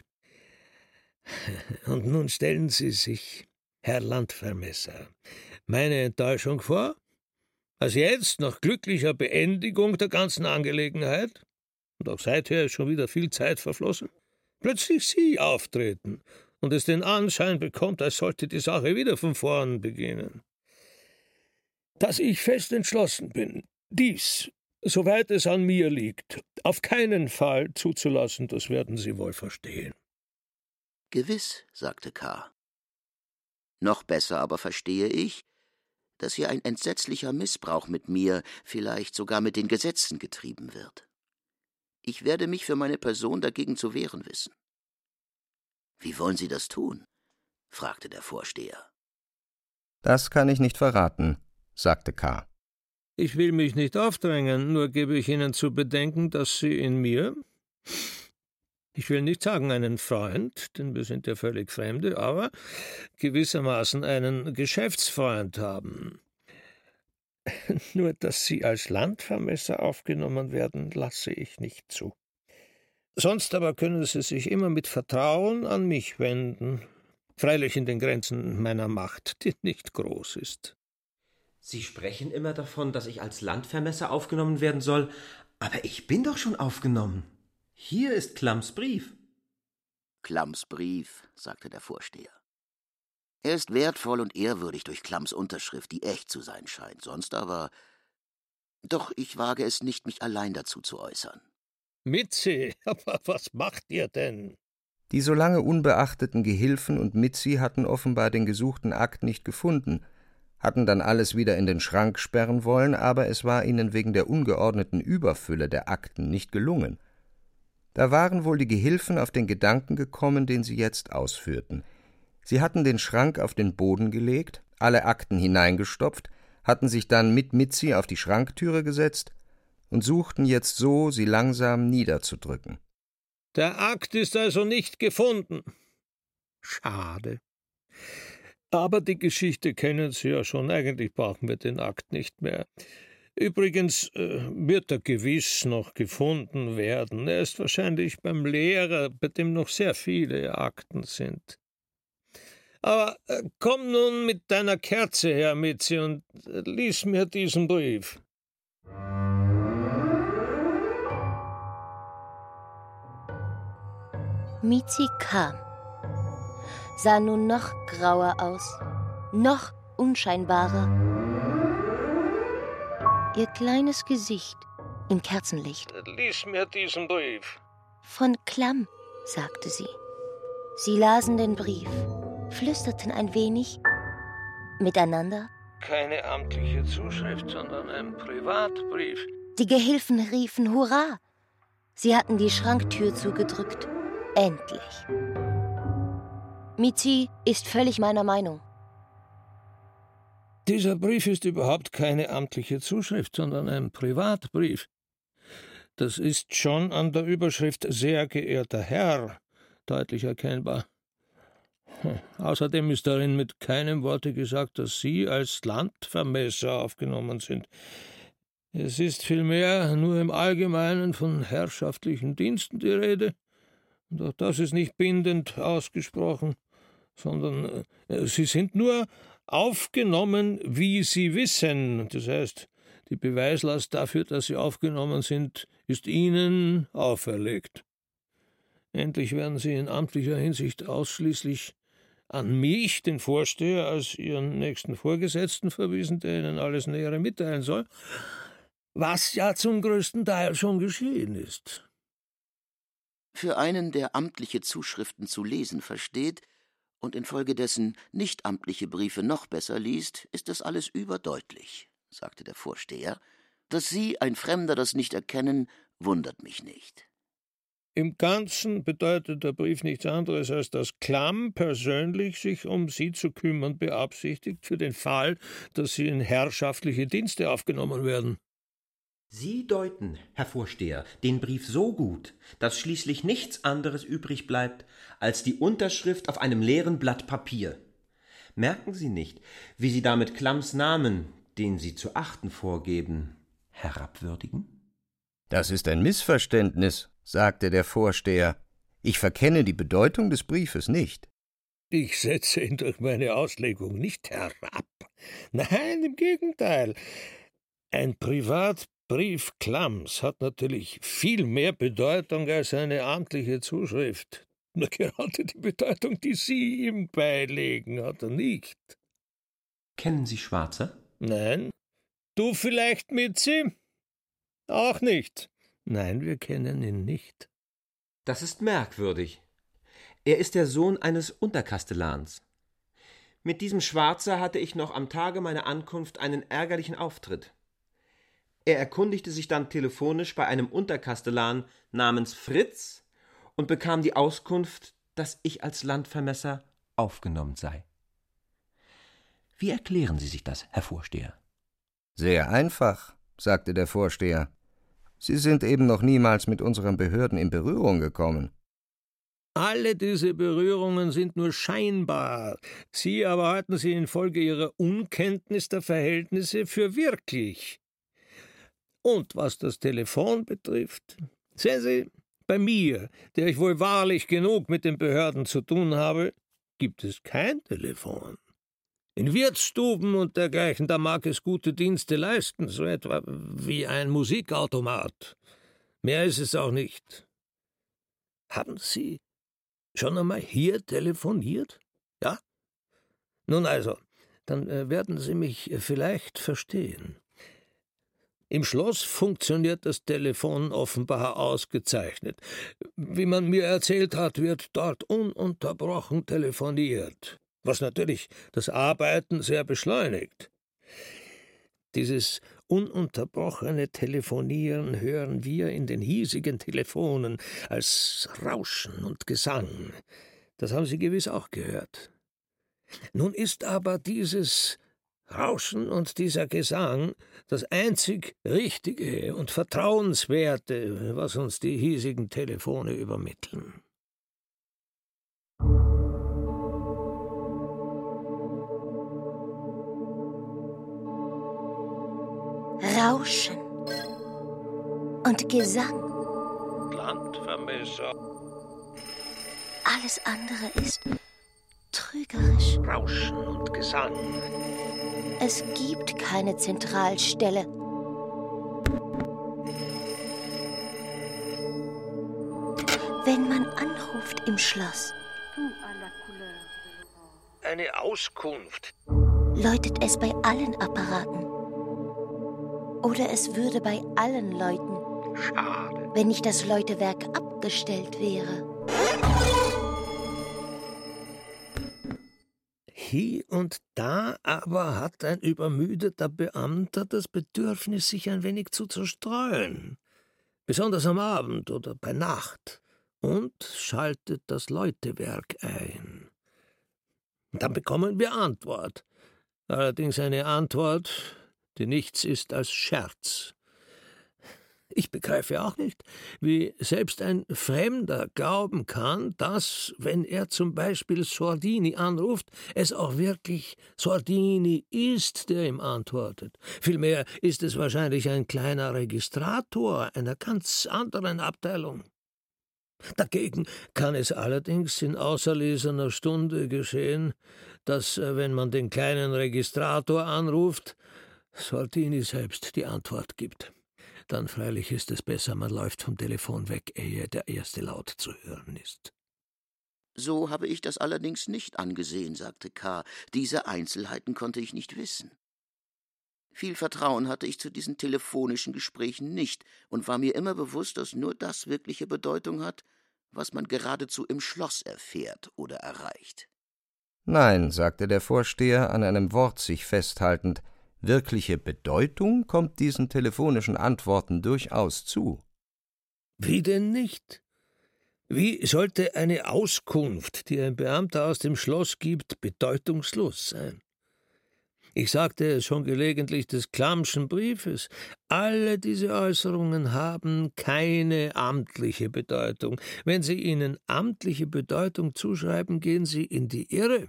Und nun stellen Sie sich, Herr Landvermesser, meine Enttäuschung vor, als jetzt, nach glücklicher Beendigung der ganzen Angelegenheit, und auch seither ist schon wieder viel Zeit verflossen, plötzlich Sie auftreten und es den Anschein bekommt, als sollte die Sache wieder von vorn beginnen. Dass ich fest entschlossen bin, dies, soweit es an mir liegt, auf keinen Fall zuzulassen, das werden Sie wohl verstehen. »Gewiss«, sagte K. »Noch besser aber verstehe ich, dass hier ein entsetzlicher Missbrauch mit mir, vielleicht sogar mit den Gesetzen getrieben wird. Ich werde mich für meine Person dagegen zu wehren wissen.« »Wie wollen Sie das tun?« fragte der Vorsteher. »Das kann ich nicht verraten«, sagte K. Ich will mich nicht aufdrängen, nur gebe ich Ihnen zu bedenken, dass Sie in mir, ich will nicht sagen einen Freund, denn wir sind ja völlig Fremde, aber gewissermaßen einen Geschäftsfreund haben. Nur, dass Sie als Landvermesser aufgenommen werden, lasse ich nicht zu. Sonst aber können Sie sich immer mit Vertrauen an mich wenden, freilich in den Grenzen meiner Macht, die nicht groß ist.« Sie sprechen immer davon, dass ich als Landvermesser aufgenommen werden soll, aber ich bin doch schon aufgenommen. Hier ist Klamms Brief. »Klamms Brief«, sagte der Vorsteher. »Er ist wertvoll und ehrwürdig durch Klamms Unterschrift, die echt zu sein scheint. Sonst aber... Doch ich wage es nicht, mich allein dazu zu äußern. Mitzi, aber was macht ihr denn? Die so lange unbeachteten Gehilfen und Mitzi hatten offenbar den gesuchten Akt nicht gefunden, hatten dann alles wieder in den Schrank sperren wollen, aber es war ihnen wegen der ungeordneten Überfülle der Akten nicht gelungen. Da waren wohl die Gehilfen auf den Gedanken gekommen, den sie jetzt ausführten. Sie hatten den Schrank auf den Boden gelegt, alle Akten hineingestopft, hatten sich dann mit Mitzi auf die Schranktüre gesetzt und suchten jetzt so, sie langsam niederzudrücken. Der Akt ist also nicht gefunden. Schade. Aber die Geschichte kennen Sie ja schon, eigentlich brauchen wir den Akt nicht mehr. Übrigens wird er gewiss noch gefunden werden. Er ist wahrscheinlich beim Lehrer, bei dem noch sehr viele Akten sind. Aber komm nun mit deiner Kerze her, Mitzi, und lies mir diesen Brief. Mitzi kam, sah nun noch grauer aus, noch unscheinbarer. Ihr kleines Gesicht im Kerzenlicht. Lies mir diesen Brief. Von Klamm, sagte sie. Sie lasen den Brief, flüsterten ein wenig miteinander. Keine amtliche Zuschrift, sondern ein Privatbrief. Die Gehilfen riefen Hurra. Sie hatten die Schranktür zugedrückt. Endlich. Mitzi ist völlig meiner Meinung. Dieser Brief ist überhaupt keine amtliche Zuschrift, sondern ein Privatbrief. Das ist schon an der Überschrift »Sehr geehrter Herr« deutlich erkennbar. Außerdem ist darin mit keinem Worte gesagt, dass Sie als Landvermesser aufgenommen sind. Es ist vielmehr nur im Allgemeinen von herrschaftlichen Diensten die Rede. Und auch das ist nicht bindend ausgesprochen, sondern Sie sind nur aufgenommen, wie Sie wissen. Das heißt, die Beweislast dafür, dass Sie aufgenommen sind, ist Ihnen auferlegt. Endlich werden Sie in amtlicher Hinsicht ausschließlich an mich, den Vorsteher, als Ihren nächsten Vorgesetzten verwiesen, der Ihnen alles Nähere mitteilen soll, was ja zum größten Teil schon geschehen ist. Für einen, der amtliche Zuschriften zu lesen versteht und infolgedessen nicht amtliche Briefe noch besser liest, ist das alles überdeutlich, sagte der Vorsteher. Dass Sie, ein Fremder, das nicht erkennen, wundert mich nicht. Im Ganzen bedeutet der Brief nichts anderes, als dass Klamm persönlich sich um Sie zu kümmern beabsichtigt, für den Fall, dass Sie in herrschaftliche Dienste aufgenommen werden. Sie deuten, Herr Vorsteher, den Brief so gut, dass schließlich nichts anderes übrig bleibt als die Unterschrift auf einem leeren Blatt Papier. Merken Sie nicht, wie Sie damit Klamms Namen, den Sie zu achten vorgeben, herabwürdigen? »Das ist ein Missverständnis«, sagte der Vorsteher. »Ich verkenne die Bedeutung des Briefes nicht.« »Ich setze ihn durch meine Auslegung nicht herab. Nein, im Gegenteil. Ein Privatbrief Klamms hat natürlich viel mehr Bedeutung als eine amtliche Zuschrift. Nur gerade die Bedeutung, die Sie ihm beilegen, hat er nicht.« »Kennen Sie Schwarzer?« »Nein.« »Du vielleicht, Mitzi?« »Auch nicht.« »Nein, wir kennen ihn nicht.« »Das ist merkwürdig. Er ist der Sohn eines Unterkastellans. Mit diesem Schwarzer hatte ich noch am Tage meiner Ankunft einen ärgerlichen Auftritt. Er erkundigte sich dann telefonisch bei einem Unterkastellan namens Fritz und bekam die Auskunft, dass ich als Landvermesser aufgenommen sei. Wie erklären Sie sich das, Herr Vorsteher?« »Sehr einfach«, sagte der Vorsteher. »Sie sind eben noch niemals mit unseren Behörden in Berührung gekommen.« »Alle diese Berührungen sind nur scheinbar. Sie aber halten sie infolge Ihrer Unkenntnis der Verhältnisse für wirklich. Und was das Telefon betrifft, sehen Sie, bei mir, der ich wohl wahrlich genug mit den Behörden zu tun habe, gibt es kein Telefon. In Wirtsstuben und dergleichen, da mag es gute Dienste leisten, so etwa wie ein Musikautomat. Mehr ist es auch nicht. Haben Sie schon einmal hier telefoniert? Ja? Nun also, dann werden Sie mich vielleicht verstehen. Im Schloss funktioniert das Telefon offenbar ausgezeichnet. Wie man mir erzählt hat, wird dort ununterbrochen telefoniert, was natürlich das Arbeiten sehr beschleunigt. Dieses ununterbrochene Telefonieren hören wir in den hiesigen Telefonen als Rauschen und Gesang. Das haben Sie gewiss auch gehört. Nun ist aber dieses Rauschen und dieser Gesang das einzig Richtige und Vertrauenswerte, was uns die hiesigen Telefone übermitteln. Rauschen und Gesang. Landvermesser. Alles andere ist trügerisch. Rauschen und Gesang. Es gibt keine Zentralstelle. Wenn man anruft im Schloss, eine Auskunft, läutet es bei allen Apparaten. Oder es würde bei allen läuten. Schade. Wenn nicht das Läutewerk abgestellt wäre. Hier und da aber hat ein übermüdeter Beamter das Bedürfnis, sich ein wenig zu zerstreuen, besonders am Abend oder bei Nacht, und schaltet das Läutewerk ein. Dann bekommen wir Antwort, allerdings eine Antwort, die nichts ist als Scherz. Ich begreife auch nicht, wie selbst ein Fremder glauben kann, dass, wenn er zum Beispiel Sordini anruft, es auch wirklich Sordini ist, der ihm antwortet. Vielmehr ist es wahrscheinlich ein kleiner Registrator einer ganz anderen Abteilung. Dagegen kann es allerdings in auserlesener Stunde geschehen, dass, wenn man den kleinen Registrator anruft, Sordini selbst die Antwort gibt. Dann freilich ist es besser, man läuft vom Telefon weg, ehe der erste Laut zu hören ist. So habe ich das allerdings nicht angesehen, sagte K. Diese Einzelheiten konnte ich nicht wissen. Viel Vertrauen hatte ich zu diesen telefonischen Gesprächen nicht und war mir immer bewusst, dass nur das wirkliche Bedeutung hat, was man geradezu im Schloss erfährt oder erreicht. Nein, sagte der Vorsteher, an einem Wort sich festhaltend, wirkliche Bedeutung kommt diesen telefonischen Antworten durchaus zu. Wie denn nicht? Wie sollte eine Auskunft, die ein Beamter aus dem Schloss gibt, bedeutungslos sein? Ich sagte es schon gelegentlich des Klammschen Briefes. Alle diese Äußerungen haben keine amtliche Bedeutung. Wenn Sie ihnen amtliche Bedeutung zuschreiben, gehen Sie in die Irre.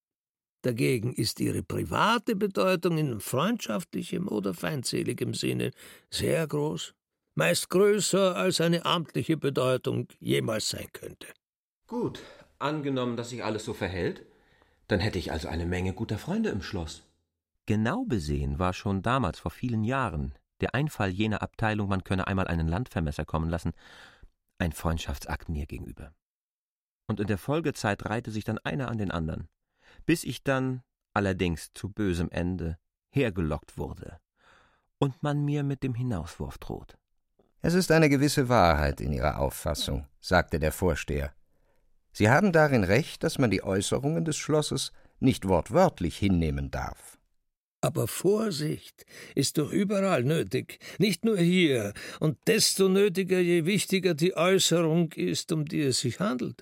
Dagegen ist ihre private Bedeutung in freundschaftlichem oder feindseligem Sinne sehr groß, meist größer, als eine amtliche Bedeutung jemals sein könnte. Gut, angenommen, dass sich alles so verhält, dann hätte ich also eine Menge guter Freunde im Schloss. Genau besehen war schon damals, vor vielen Jahren, der Einfall jener Abteilung, man könne einmal einen Landvermesser kommen lassen, ein Freundschaftsakt mir gegenüber. Und in der Folgezeit reihte sich dann einer an den anderen, bis ich dann, allerdings zu bösem Ende, hergelockt wurde und man mir mit dem Hinauswurf droht. Es ist eine gewisse Wahrheit in Ihrer Auffassung, sagte der Vorsteher. Sie haben darin recht, dass man die Äußerungen des Schlosses nicht wortwörtlich hinnehmen darf. Aber Vorsicht ist doch überall nötig, nicht nur hier, und desto nötiger, je wichtiger die Äußerung ist, um die es sich handelt.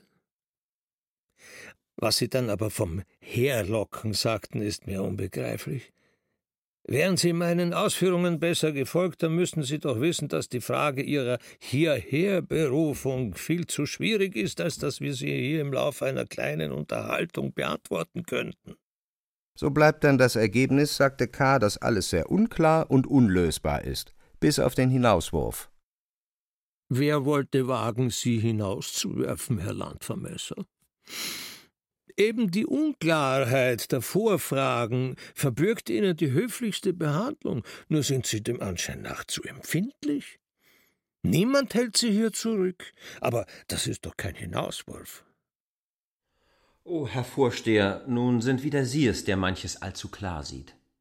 Was Sie dann aber vom Herlocken sagten, ist mir unbegreiflich. Wären Sie meinen Ausführungen besser gefolgt, dann müssten Sie doch wissen, dass die Frage Ihrer Hierherberufung viel zu schwierig ist, als dass wir sie hier im Laufe einer kleinen Unterhaltung beantworten könnten. So bleibt dann das Ergebnis, sagte K., dass alles sehr unklar und unlösbar ist, bis auf den Hinauswurf. Wer wollte wagen, Sie hinauszuwerfen, Herr Landvermesser? Eben die Unklarheit der Vorfragen verbürgt Ihnen die höflichste Behandlung, nur sind Sie dem Anschein nach zu empfindlich. Niemand hält Sie hier zurück, aber das ist doch kein Hinauswurf. Oh, Herr Vorsteher, nun sind wieder Sie es, der manches allzu klar sieht.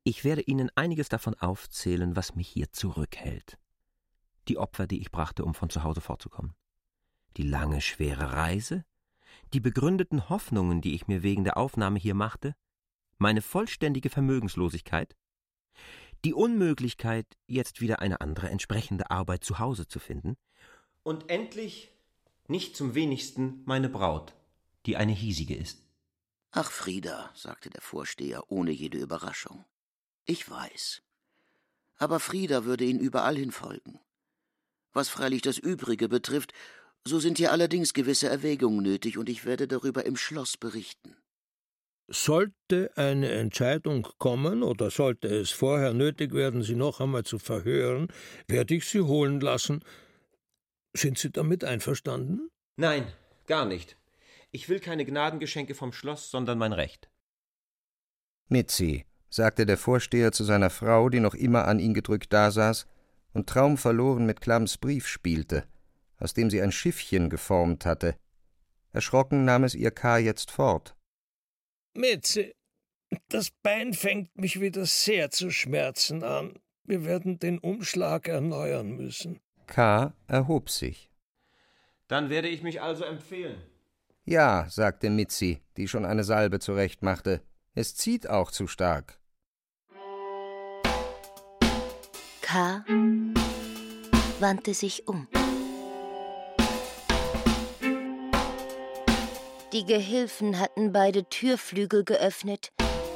Ich werde Ihnen einiges davon aufzählen, was mich hier zurückhält. Die Opfer, die ich brachte, um von zu Hause fortzukommen. Die lange, schwere Reise, die begründeten Hoffnungen, die ich mir wegen der Aufnahme hier machte, meine vollständige Vermögenslosigkeit, die Unmöglichkeit, jetzt wieder eine andere entsprechende Arbeit zu Hause zu finden, und endlich, nicht zum wenigsten, meine Braut, die eine hiesige ist. »Ach, Frieda«, sagte der Vorsteher ohne jede Überraschung, »ich weiß. Aber Frieda würde Ihnen überall hin folgen. Was freilich das Übrige betrifft, so sind hier allerdings gewisse Erwägungen nötig, und ich werde darüber im Schloss berichten.« Sollte eine Entscheidung kommen oder sollte es vorher nötig werden, Sie noch einmal zu verhören, werde ich Sie holen lassen. Sind Sie damit einverstanden? Nein, gar nicht. Ich will keine Gnadengeschenke vom Schloss, sondern mein Recht. Mitzi, sagte der Vorsteher zu seiner Frau, die noch immer an ihn gedrückt dasaß und traumverloren mit Klams Brief spielte, aus dem sie ein Schiffchen geformt hatte. Erschrocken nahm es ihr K. jetzt fort. Mitzi, das Bein fängt mich wieder sehr zu schmerzen an. Wir werden den Umschlag erneuern müssen. K. erhob sich. Dann werde ich mich also empfehlen. Ja, sagte Mitzi, die schon eine Salbe zurechtmachte. Es zieht auch zu stark. K. wandte sich um. Die Gehilfen hatten beide Türflügel geöffnet.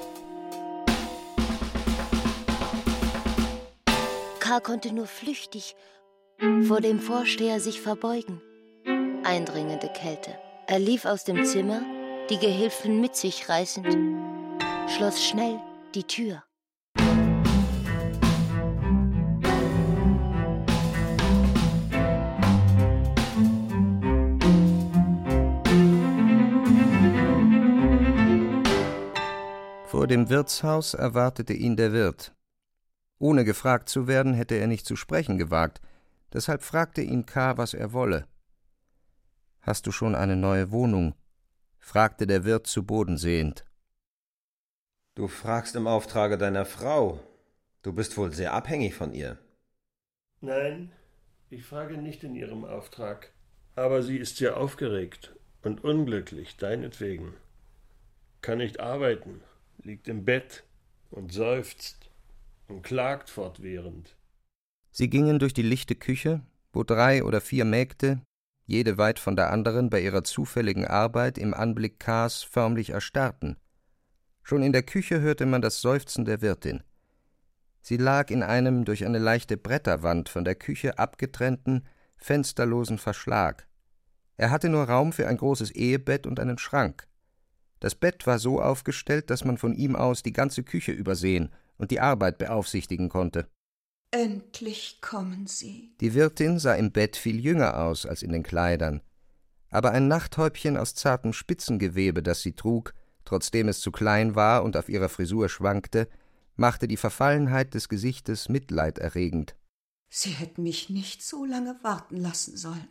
K. konnte nur flüchtig vor dem Vorsteher sich verbeugen. Eindringende Kälte. Er lief aus dem Zimmer, die Gehilfen mit sich reißend, schloss schnell die Tür. Vor dem Wirtshaus erwartete ihn der Wirt. Ohne gefragt zu werden, hätte er nicht zu sprechen gewagt. Deshalb fragte ihn K., was er wolle. »Hast du schon eine neue Wohnung?« fragte der Wirt zu Boden sehend. »Du fragst im Auftrage deiner Frau. Du bist wohl sehr abhängig von ihr.« »Nein, ich frage nicht in ihrem Auftrag. Aber sie ist sehr aufgeregt und unglücklich, deinetwegen. Kann nicht arbeiten, liegt im Bett und seufzt und klagt fortwährend.« Sie gingen durch die lichte Küche, wo 3 oder 4 Mägde, jede weit von der anderen, bei ihrer zufälligen Arbeit im Anblick K.s förmlich erstarrten. Schon in der Küche hörte man das Seufzen der Wirtin. Sie lag in einem durch eine leichte Bretterwand von der Küche abgetrennten, fensterlosen Verschlag. Er hatte nur Raum für ein großes Ehebett und einen Schrank. Das Bett war so aufgestellt, dass man von ihm aus die ganze Küche übersehen und die Arbeit beaufsichtigen konnte. »Endlich kommen Sie.« Die Wirtin sah im Bett viel jünger aus als in den Kleidern, aber ein Nachthäubchen aus zartem Spitzengewebe, das sie trug, trotzdem es zu klein war und auf ihrer Frisur schwankte, machte die Verfallenheit des Gesichtes mitleiderregend. »Sie hätten mich nicht so lange warten lassen sollen.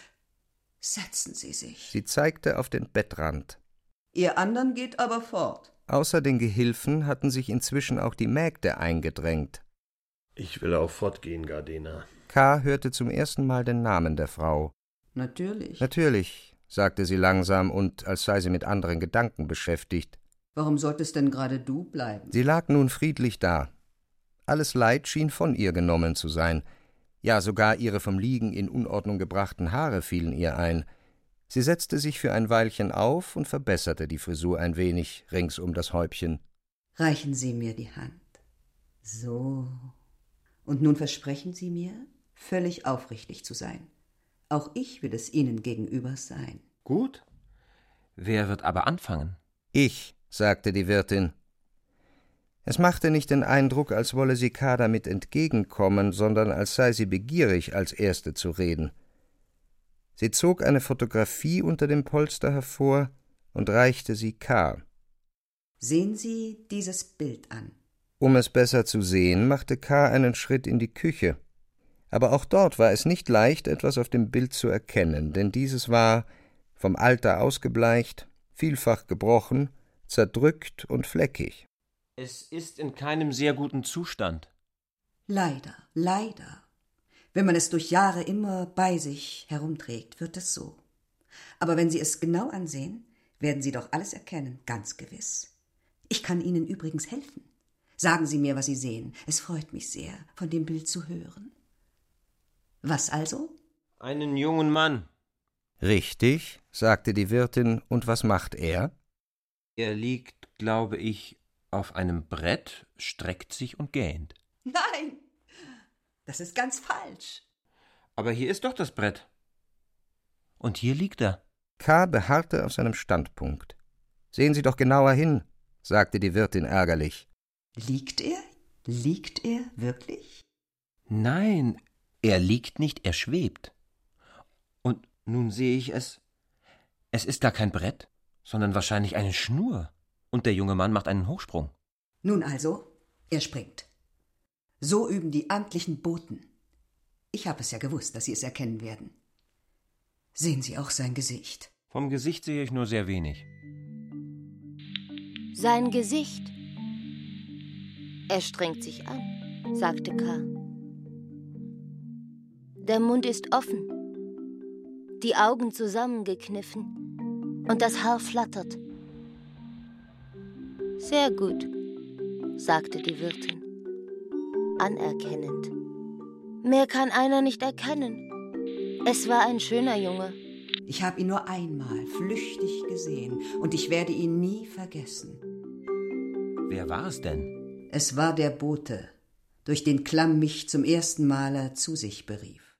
Setzen Sie sich.« Sie zeigte auf den Bettrand. »Ihr anderen geht aber fort.« Außer den Gehilfen hatten sich inzwischen auch die Mägde eingedrängt. »Ich will auch fortgehen, Gardena.« K. hörte zum ersten Mal den Namen der Frau. »Natürlich.« »Natürlich«, sagte sie langsam und als sei sie mit anderen Gedanken beschäftigt. »Warum solltest denn gerade du bleiben?« Sie lag nun friedlich da. Alles Leid schien von ihr genommen zu sein. Ja, sogar ihre vom Liegen in Unordnung gebrachten Haare fielen ihr ein. Sie setzte sich für ein Weilchen auf und verbesserte die Frisur ein wenig rings um das Häubchen. »Reichen Sie mir die Hand. So. Und nun versprechen Sie mir, völlig aufrichtig zu sein. Auch ich will es Ihnen gegenüber sein.« »Gut. Wer wird aber anfangen?« »Ich«, sagte die Wirtin. Es machte nicht den Eindruck, als wolle sie K. damit entgegenkommen, sondern als sei sie begierig, als Erste zu reden. Sie zog eine Fotografie unter dem Polster hervor und reichte sie K. »Sehen Sie dieses Bild an.« Um es besser zu sehen, machte K. einen Schritt in die Küche. Aber auch dort war es nicht leicht, etwas auf dem Bild zu erkennen, denn dieses war, vom Alter ausgebleicht, vielfach gebrochen, zerdrückt und fleckig. Es ist in keinem sehr guten Zustand. Leider, leider. Wenn man es durch Jahre immer bei sich herumträgt, wird es so. Aber wenn Sie es genau ansehen, werden Sie doch alles erkennen, ganz gewiss. Ich kann Ihnen übrigens helfen. Sagen Sie mir, was Sie sehen. Es freut mich sehr, von dem Bild zu hören. Was also? Einen jungen Mann. Richtig, sagte die Wirtin, und was macht er? Er liegt, glaube ich, auf einem Brett, streckt sich und gähnt. Nein, das ist ganz falsch. Aber hier ist doch das Brett. Und hier liegt er. K. beharrte auf seinem Standpunkt. »Sehen Sie doch genauer hin«, sagte die Wirtin ärgerlich. »Liegt er? Liegt er wirklich?« »Nein, er liegt nicht, er schwebt. Und nun sehe ich es. Es ist gar kein Brett, sondern wahrscheinlich eine Schnur. Und der junge Mann macht einen Hochsprung.« »Nun also, er springt. So üben die amtlichen Boten. Ich habe es ja gewusst, dass Sie es erkennen werden. Sehen Sie auch sein Gesicht?« »Vom Gesicht sehe ich nur sehr wenig.« »Sein Gesicht? Er strengt sich an«, sagte K. »Der Mund ist offen, die Augen zusammengekniffen und das Haar flattert.« »Sehr gut«, sagte die Wirtin, anerkennend. »Mehr kann einer nicht erkennen. Es war ein schöner Junge.« »Ich habe ihn nur einmal flüchtig gesehen und ich werde ihn nie vergessen.« »Wer war es denn?« »Es war der Bote, durch den Klamm mich zum ersten Male zu sich berief.«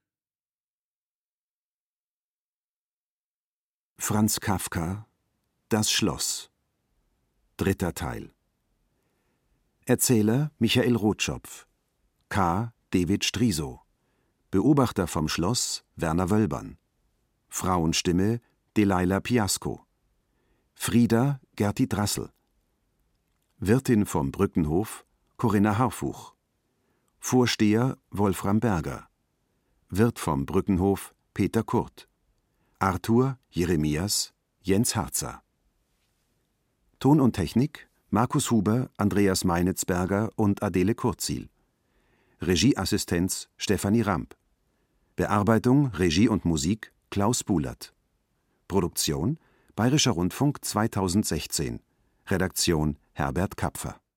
Franz Kafka: Das Schloss. 3. Teil. Erzähler Michael Rotschopf. K. David Strisow. Beobachter vom Schloss Werner Wölbern. Frauenstimme Delilah Piasco. Frieda Gerti Drassel. Wirtin vom Brückenhof Corinna Harfuch. Vorsteher Wolfram Berger. Wirt vom Brückenhof Peter Kurt. Arthur Jeremias Jens Harzer. Ton und Technik Markus Huber, Andreas Meinitzberger und Adele Kurzil. Regieassistenz Stefanie Ramp. Bearbeitung, Regie und Musik Klaus Buhlert. Produktion Bayerischer Rundfunk 2016. Redaktion Herbert Kapfer.